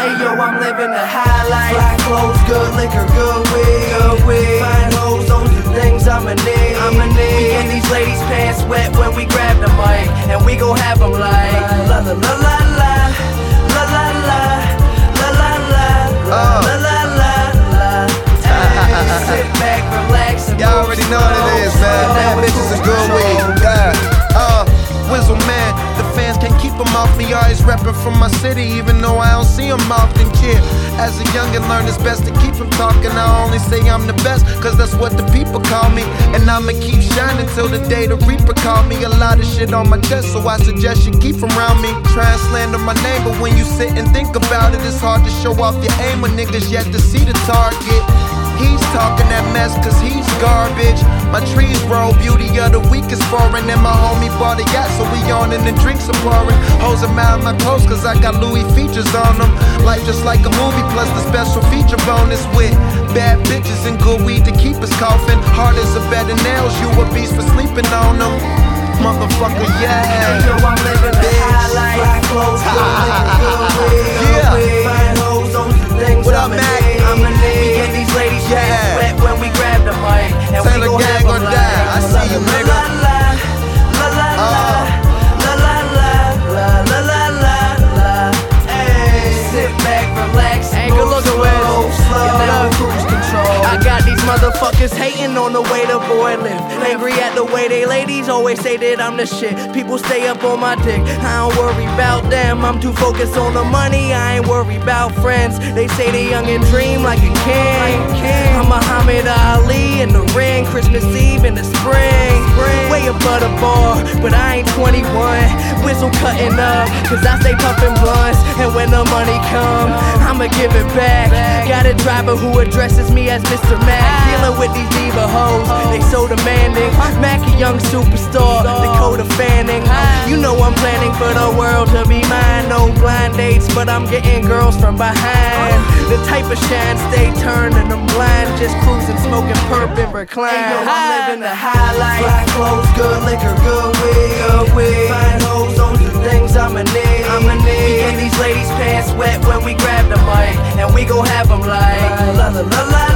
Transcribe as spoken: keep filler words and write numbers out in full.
Hey yo, I'm living the high life. Fly clothes, good liquor, good weed, good weed. Fine hoes, those are things I'ma need. I'ma need. We get these ladies' pants wet when we grab the mic, and we gon' have them like la la la la la la la la la la la la la la la. Sit back, relax, and y'all already know what it is, man. Bad bitches is good weed. Yeah. Uh, Wizzle man, the fans can't keep them off me. Always reppin' from my city, even though I don't see them often. Kid, as a youngin', learn it's best to keep them talking. I only say I'm the best, cause that's what the people call me. And I'ma keep shining till the day the Reaper call me. A lot of shit on my chest, so I suggest you keep from around me. Try and slander my name, but when you sit and think about it, it's hard to show off your aim when niggas yet to see the target. He's talking that mess cause he's garbage. My trees grow, beauty of the week is foreign. And my homie bought a yacht, so we on and the drinks are pouring. Hoes are mad at my clothes cause I got Louis features on them. Life just like a movie plus the special feature bonus with bad bitches and good weed to keep us coughing. Hard as a bed of nails, you a beast for sleeping on them. Motherfucker, yeah. Hey yo, I'm living the high life. Fly clothes, good liquor, good weed, good weed. Fine hoes, those are things What up, I'ma Mac? need. I'ma need. We get these ladies pants wet when we grab the mic, and Taylor we gon' gang have them gon' like die. I see you, nigga. la la la la la la la la la la la. Hey, sit back, relax, Ain't good looking with slow, slow, cruise control. I got these motherfuckers hating on the way the boy live. Angry at the way they ladies always say that I'm the shit. People stay up on my dick, I don't worry about them. I'm too focused on the money, I ain't worried about friends. They say the young and dream like a king. I'm Muhammad Ali in the ring, Christmas Eve in the spring. Way above the bar, but I ain't twenty-one. Whistle cutting up, cause I stay puffin' blunts. And when the money come, I'ma give it back. Got a driver who addresses me as Mister Mac. Dealing with these diva hoes, they so demanding. Mac a young superstar, Dakota Fanning. You know I'm planning for the world to be mine. No blind dates, but I'm getting girls from behind. The type of shine, stay turned and I'm blind. Just cruising, smoking perp and recline. Hey yo, I'm living the high life. Fly clothes, good liquor, good weed, good weed. Fine hoes, those are things I'ma need. I'ma need. We get these ladies' pants wet when we grab the mic, and we gon' have them like la la la la.